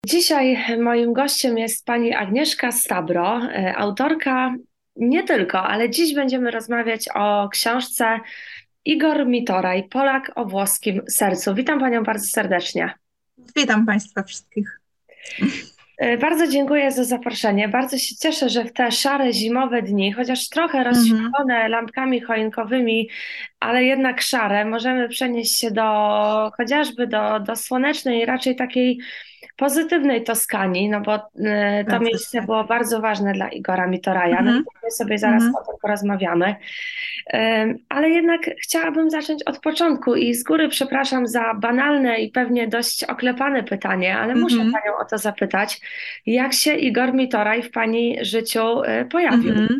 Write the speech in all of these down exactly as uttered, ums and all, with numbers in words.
Dzisiaj moim gościem jest pani Agnieszka Stabro, e, autorka nie tylko, ale dziś będziemy rozmawiać o książce Igor Mitoraj, Polak o włoskim sercu. Witam panią bardzo serdecznie. Witam Państwa wszystkich. E, Bardzo dziękuję za zaproszenie. Bardzo się cieszę, że w te szare zimowe dni, chociaż trochę Mhm. rozświetlone lampkami choinkowymi, ale jednak szare, możemy przenieść się do chociażby do, do słonecznej, raczej takiej pozytywnej Toskanii, no bo y, to Zgadza miejsce się. było bardzo ważne dla Igora Mitoraja. No i Mhm. my sobie zaraz Mhm. o tym porozmawiamy. Ym, Ale jednak chciałabym zacząć od początku i z góry przepraszam za banalne i pewnie dość oklepane pytanie, ale muszę Mhm. panią o to zapytać. Jak się Igor Mitoraj w pani życiu y, pojawił? Mhm.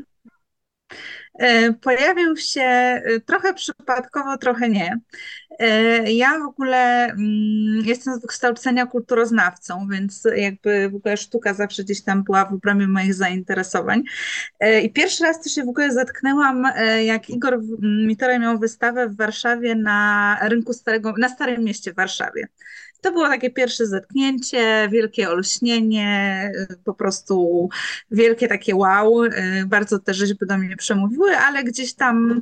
E, Pojawił się e, trochę przypadkowo, trochę nie. E, Ja w ogóle mm, jestem z wykształcenia kulturoznawcą, więc jakby w ogóle sztuka zawsze gdzieś tam była w obrębie moich zainteresowań. E, I pierwszy raz to się w ogóle zetknęłam, e, jak Igor Mitoraj miał wystawę w Warszawie na rynku Starego, na Starym Mieście w Warszawie. To było takie pierwsze zetknięcie, wielkie olśnienie, y, po prostu wielkie takie wow. y, Bardzo te rzeźby do mnie przemówiły, ale gdzieś tam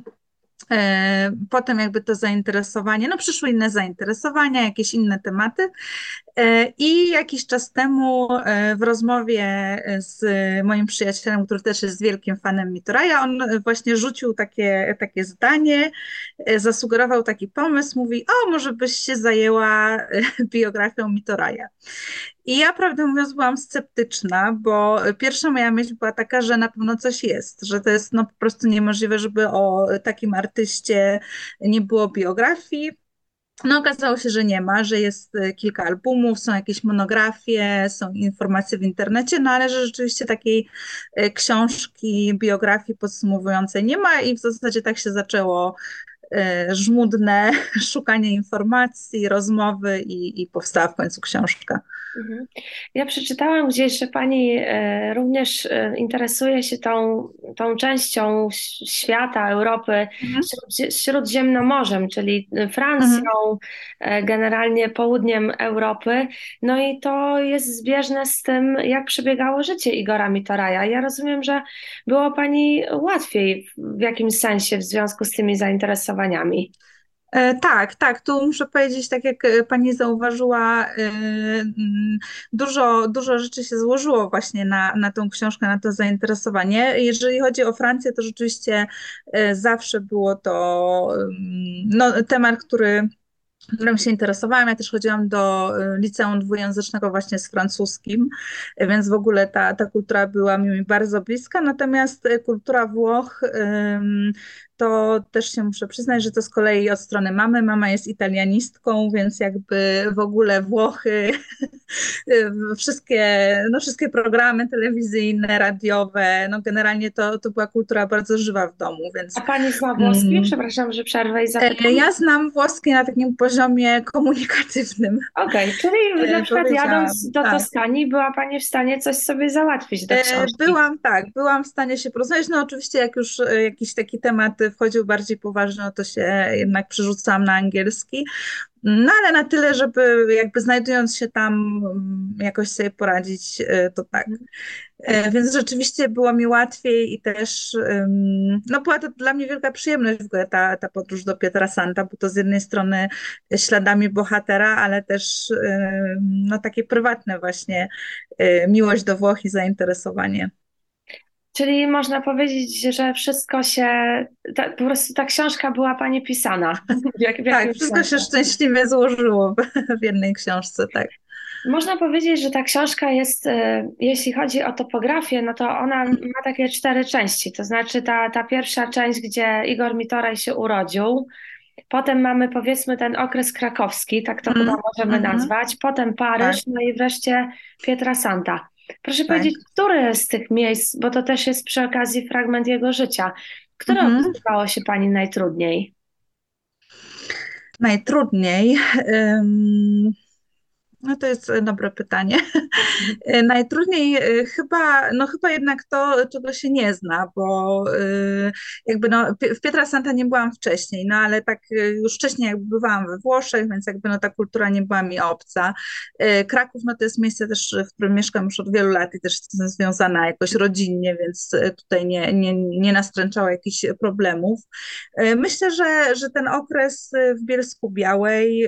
e, potem jakby to zainteresowanie, no przyszły inne zainteresowania, jakieś inne tematy. E, I jakiś czas temu e, w rozmowie z moim przyjacielem, który też jest wielkim fanem Mitoraja, on właśnie rzucił takie, takie zdanie, e, zasugerował taki pomysł, mówi, o, może byś się zajęła e, biografią Mitoraja. I ja, prawdę mówiąc, byłam sceptyczna, bo pierwsza moja myśl była taka, że na pewno coś jest, że to jest no, po prostu niemożliwe, żeby o takim artyście nie było biografii. No, okazało się, że nie ma, że jest e, kilka albumów, są jakieś monografie, są informacje w internecie, no ale że rzeczywiście takiej e, książki, biografii podsumowującej nie ma i w zasadzie tak się zaczęło e, żmudne szukanie informacji, rozmowy i, i powstała w końcu książka. Mhm. Ja przeczytałam gdzieś, że pani e, również e, interesuje się tą, tą częścią ś- świata, Europy, Mhm. śródzie- Śródziemnomorzem, czyli Francją, Mhm. e, generalnie południem Europy. No i to jest zbieżne z tym, jak przebiegało życie Igora Mitoraja. Ja rozumiem, że było pani łatwiej w w jakimś sensie w związku z tymi zainteresowaniami. E, Tak, tak, tu muszę powiedzieć, tak jak e, pani zauważyła, e, mm, dużo, dużo rzeczy się złożyło właśnie na, na tą książkę, na to zainteresowanie. Jeżeli chodzi o Francję, to rzeczywiście e, zawsze było to mm, no, temat, który którym się interesowałam. Ja też chodziłam do y, liceum dwujęzycznego właśnie z francuskim, y, więc w ogóle ta, ta kultura była mi bardzo bliska. Natomiast y, kultura Włoch, ym, to też się muszę przyznać, że to z kolei od strony mamy. Mama jest italianistką, więc jakby w ogóle Włochy, y, wszystkie, no wszystkie programy telewizyjne, radiowe, no generalnie to, to była kultura bardzo żywa w domu, A więc pani zna włoski? mm, Przepraszam, że przerwę i E, zapytam. Ja znam włoski na takim poziomie komunikatywnym, Okej, czyli na e, przykład jadąc powiedziałabym, do tak. Toskanii, była Pani w stanie coś sobie załatwić do E, książki. Byłam, tak, byłam w stanie się porozumieć. No oczywiście jak już e, jakiś taki temat wchodził bardziej poważny, no to się jednak przerzucałam na angielski. No ale na tyle, żeby jakby znajdując się tam mm, jakoś sobie poradzić, e, to tak. E, Więc rzeczywiście było mi łatwiej i też ym, no była to dla mnie wielka przyjemność w ogóle ta, ta podróż do Pietrasanta, bo to z jednej strony śladami bohatera, ale też ym, no takie prywatne właśnie y, miłość do Włoch i zainteresowanie. Czyli można powiedzieć, że wszystko się, ta, po prostu ta książka była Pani pisana w, jak, w Tak, jakimś wszystko się sensie. szczęśliwie złożyło w, w jednej książce, tak. Można powiedzieć, że ta książka jest, e, jeśli chodzi o topografię, no to ona ma takie cztery części. To znaczy ta, ta pierwsza część, gdzie Igor Mitoraj się urodził. Potem mamy powiedzmy ten okres krakowski, tak to chyba Mhm, możemy mhm, nazwać. Potem tak, Paryż, no i wreszcie Pietrasanta. Proszę tak. powiedzieć, które z tych miejsc, bo to też jest przy okazji fragment jego życia, które Mhm. opisywało się Pani najtrudniej? Najtrudniej. No to jest e, dobre pytanie. E, Najtrudniej e, chyba, no chyba jednak to, czego się nie zna, bo e, jakby no, Pi- w Pietrasanta nie byłam wcześniej, no ale tak e, już wcześniej jakby bywałam we Włoszech, więc jakby no ta kultura nie była mi obca. E, Kraków no to jest miejsce też, w którym mieszkam już od wielu lat i też jestem związana jakoś rodzinnie, więc e, tutaj nie, nie, nie nastręczało jakichś problemów. E, Myślę, że, że ten okres e, w Bielsku Białej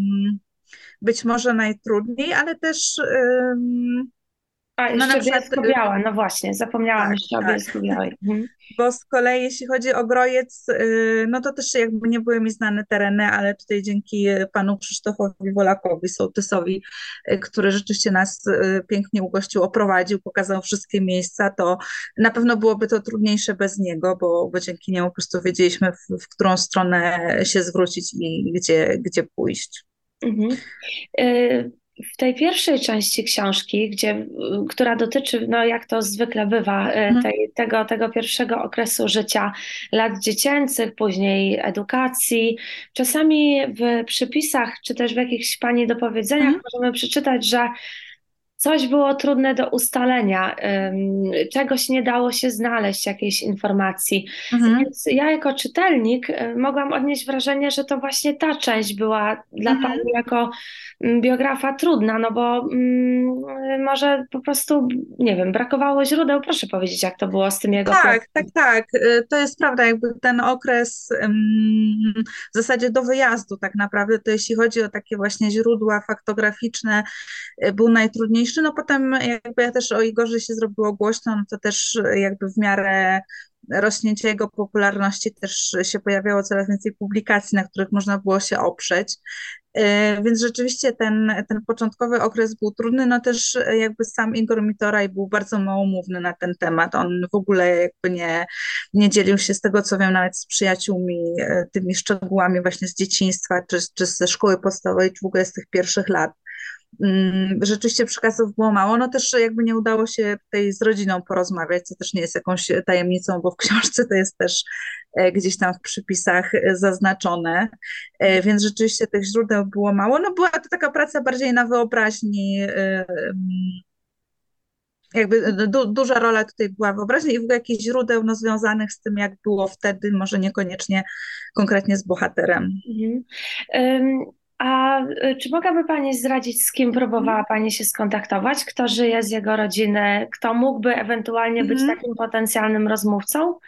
być może najtrudniej, ale też ym, A, no na jeszcze przykład Bielsko-Biała, no właśnie, zapomniałam tak, jeszcze o tak. Bielsku-Białej. Mhm. Bo z kolei jeśli chodzi o Grojec, y, no to też jakby nie były mi znane tereny, ale tutaj dzięki panu Krzysztofowi Wolakowi, sołtysowi, y, który rzeczywiście nas y, pięknie ugościł, oprowadził, pokazał wszystkie miejsca, to na pewno byłoby to trudniejsze bez niego, bo, bo dzięki niemu po prostu wiedzieliśmy, w, w którą stronę się zwrócić i gdzie, gdzie pójść. Mhm. Y, W tej pierwszej części książki, gdzie, y, która dotyczy, no jak to zwykle bywa, y, Mhm. tej, tego, tego pierwszego okresu życia, lat dziecięcych, później edukacji, czasami w przypisach, czy też w jakichś pani dopowiedzeniach Mhm. możemy przeczytać, że coś było trudne do ustalenia, ym, czegoś nie dało się znaleźć, jakiejś informacji. Mhm. Więc ja jako czytelnik y, mogłam odnieść wrażenie, że to właśnie ta część była dla pani Mhm. jako mm, biografa trudna, no bo mm, y, może po prostu, nie wiem, brakowało źródeł. Proszę powiedzieć, jak to było z tym jego Tak, tak, pierwszym. tak. Y, To jest prawda, jakby ten okres ym, w zasadzie do wyjazdu tak naprawdę, to jeśli chodzi o takie właśnie źródła faktograficzne, y, był najtrudniejszy. No potem jakby ja też o Igorze się zrobiło głośno, no to też y, jakby w miarę rośnięcia jego popularności też się pojawiało coraz więcej publikacji, na których można było się oprzeć. E, Więc rzeczywiście ten, ten początkowy okres był trudny, no też e, jakby sam Igor Mitoraj był bardzo małomówny na ten temat. On w ogóle jakby nie, nie dzielił się z tego, co wiem, nawet z przyjaciółmi, e, tymi szczegółami właśnie z dzieciństwa, czy, czy ze szkoły podstawowej, czy w ogóle z tych pierwszych lat. Mm, Rzeczywiście przekazów było mało, no też jakby nie udało się tutaj z rodziną porozmawiać, co też nie jest jakąś tajemnicą, bo w książce to jest też e, gdzieś tam w przypisach e, zaznaczone, E, więc rzeczywiście tych źródeł było mało. No była to taka praca bardziej na wyobraźni, e, mm, jakby du duża rola tutaj była wyobraźni i w ogóle jakichś źródeł no, związanych z tym, jak było wtedy, może niekoniecznie konkretnie z bohaterem. Mhm. Ym, A y, czy mogłaby Pani zdradzić, z kim próbowała Pani się skontaktować? Kto żyje z jego rodziny? Kto mógłby ewentualnie być Mhm. takim potencjalnym rozmówcą?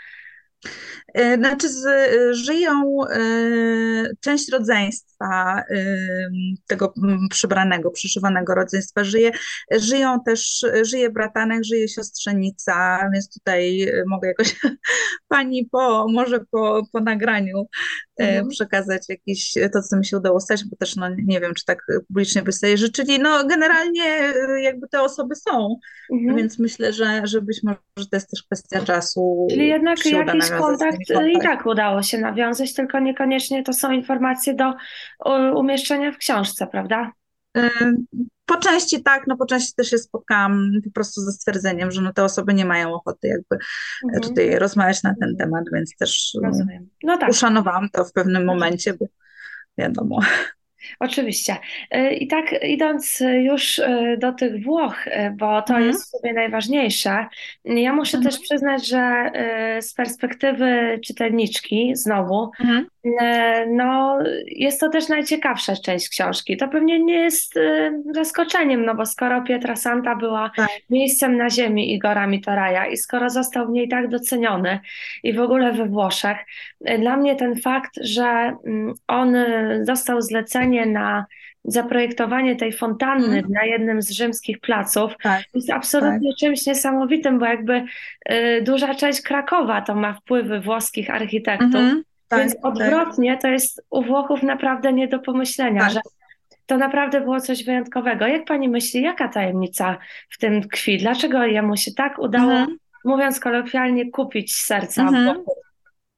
E, Znaczy, z, e, żyją e, część rodzeństwa e, tego m, przybranego, przyszywanego rodzeństwa żyje. Żyją też, żyje bratanek, żyje siostrzenica, więc tutaj e, mogę jakoś pani po, może po, po nagraniu e, Mhm. przekazać jakieś, to, co mi się udało stać, bo też no, nie wiem, czy tak publicznie by sobie życzyli. No generalnie e, jakby te osoby są, Mhm. więc myślę, że, że być może to jest też kwestia czasu, Czyli jednak czy się uda jakiś nawiązać z nimi kontakt y, i kontakt. tak udało się nawiązać, tylko niekoniecznie to są informacje do y, umieszczenia w książce, prawda? Y, Po części tak, no po części też się spotkałam po prostu ze stwierdzeniem, że no te osoby nie mają ochoty jakby Mhm. tutaj rozmawiać na ten Mhm. temat, więc też y, Rozumiem. No tak. uszanowałam to w pewnym momencie, Oczywiście. bo wiadomo. Oczywiście. Y, I tak idąc y, już y, do tych Włoch, y, bo to Mhm, jest sobie najważniejsze, ja muszę też mhm, przyznać, że y, z perspektywy czytelniczki znowu, mhm. y, no jest to też najciekawsza część książki. To pewnie nie jest y, zaskoczeniem, no bo skoro Pietra Santa była Tak. miejscem na ziemi Igora Mitoraja i skoro został w niej tak doceniony i w ogóle we Włoszech, dla mnie ten fakt, że mm, on y, dostał zlecenie na zaprojektowanie tej fontanny Mhm, na jednym z rzymskich placów, tak, jest tak. absolutnie czymś niesamowitym, bo jakby y, duża część Krakowa to ma wpływy włoskich architektów, Mhm, tak, więc tak, odwrotnie to jest u Włochów naprawdę nie do pomyślenia, tak. że to naprawdę było coś wyjątkowego. Jak pani myśli, jaka tajemnica w tym tkwi? Dlaczego jemu się tak udało, Mhm, mówiąc kolokwialnie, kupić serca mhm. Włochów?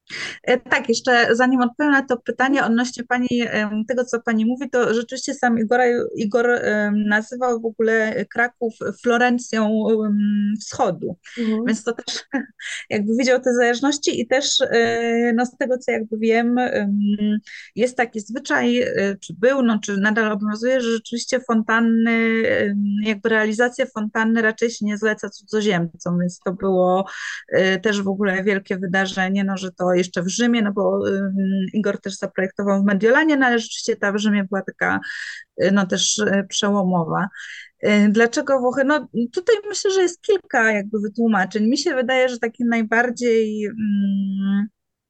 E, Tak, jeszcze zanim odpowiem na to pytanie odnośnie pani, em, tego, co pani mówi, to rzeczywiście sam Igor, Igor em, nazywał w ogóle Kraków Florencją em, Wschodu, Mhm. więc to też jakby widział te zależności i też e, no, z tego, co jakby wiem, em, jest taki zwyczaj, e, czy był, no, czy nadal obowiązuje, że rzeczywiście fontanny, em, jakby realizację fontanny raczej się nie zleca cudzoziemcom, więc to było e, też w ogóle wielkie wydarzenie, no, że to jeszcze w Rzymie, no bo ym, Igor też zaprojektował w Mediolanie, no ale rzeczywiście ta w Rzymie była taka y, no też y, przełomowa. Y, Dlaczego Włochy? No tutaj myślę, że jest kilka jakby wytłumaczeń. Mi się wydaje, że takim najbardziej mm,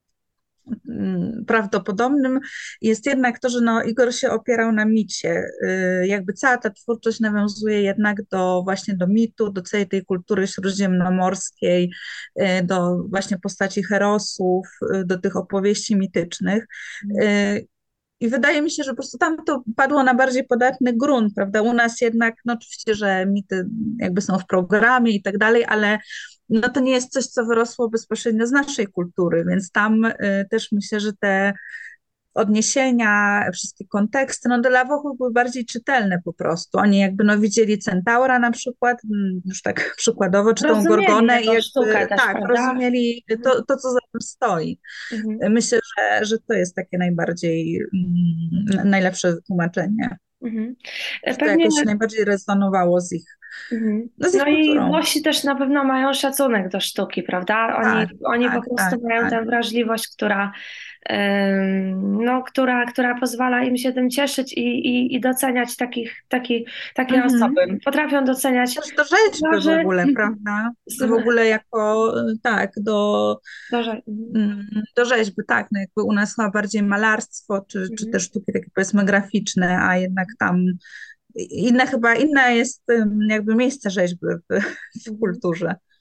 mm, prawdopodobnym jest jednak to, że no, Igor się opierał na micie. Y, Jakby cała ta twórczość nawiązuje jednak do właśnie do mitu, do całej tej kultury śródziemnomorskiej, y, do właśnie postaci herosów, y, do tych opowieści mitycznych. Y, I wydaje mi się, że po prostu tam to padło na bardziej podatny grunt, prawda? U nas jednak, no oczywiście, że mity jakby są w programie i tak dalej, ale no to nie jest coś, co wyrosło bezpośrednio z naszej kultury, więc tam y, też myślę, że te odniesienia, wszystkie konteksty, no dla Włochów były bardziej czytelne po prostu. Oni jakby no widzieli Centaura na przykład, mm, już tak przykładowo, czy tą Rozumieli Gorgonę i jego sztukę jakby też, tak, prawda? rozumieli Mhm. to, to co za tym stoi. Mhm. Myślę, że, że to jest takie najbardziej, mm, najlepsze tłumaczenie, Mhm. że to Pewnie. jakoś najbardziej rezonowało z ich, Mhm. no z No ich i kulturą. Włosi też na pewno mają szacunek do sztuki, prawda? Oni, Tak, oni po tak, prostu tak, mają tak. tę wrażliwość, która, em, no, która, która pozwala im się tym cieszyć i, i, i doceniać takich, taki, takie Mhm. osoby. Potrafią doceniać Też do rzeźby w twarzy, ogóle, prawda? W z- ogóle jako, tak, do, Boże, mhm. mm, do rzeźby, tak, no jakby u nas chyba bardziej malarstwo, czy, czy Mhm. te sztuki takie powiedzmy graficzne, a jednak tam inne chyba, inne jest ym, jakby miejsce rzeźby w, w Mhm. kulturze.